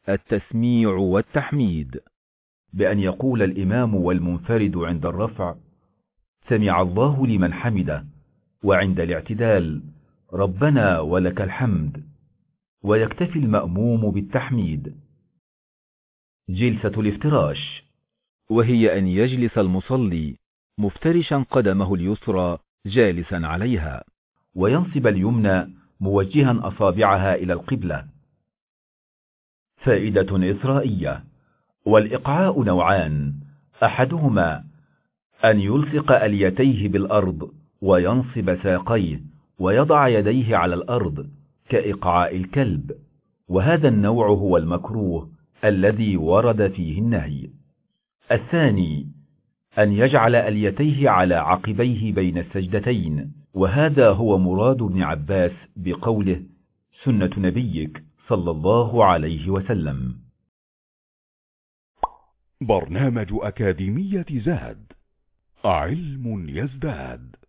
التسميع والتحميد، بأن يقول الإمام والمنفرد عند الرفع: سمع الله لمن حمده، وعند الاعتدال: ربنا ولك الحمد، ويكتفي المأموم بالتحميد. جلسة الافتراش، وهي أن يجلس المصلي مفترشا قدمه اليسرى جالسا عليها، وينصب اليمنى موجها أصابعها إلى القبلة. فائدة إسرائية: والإقعاء نوعان، أحدهما أن يلصق أليتيه بالأرض وينصب ساقيه ويضع يديه على الأرض كإقعاء الكلب، وهذا النوع هو المكروه الذي ورد فيه النهي. الثاني أن يجعل أليتيه على عقبيه بين السجدتين، وهذا هو مراد ابن عباس بقوله: سنة نبيك صلى الله عليه وسلم. برنامج أكاديمية زاد، علم يزداد.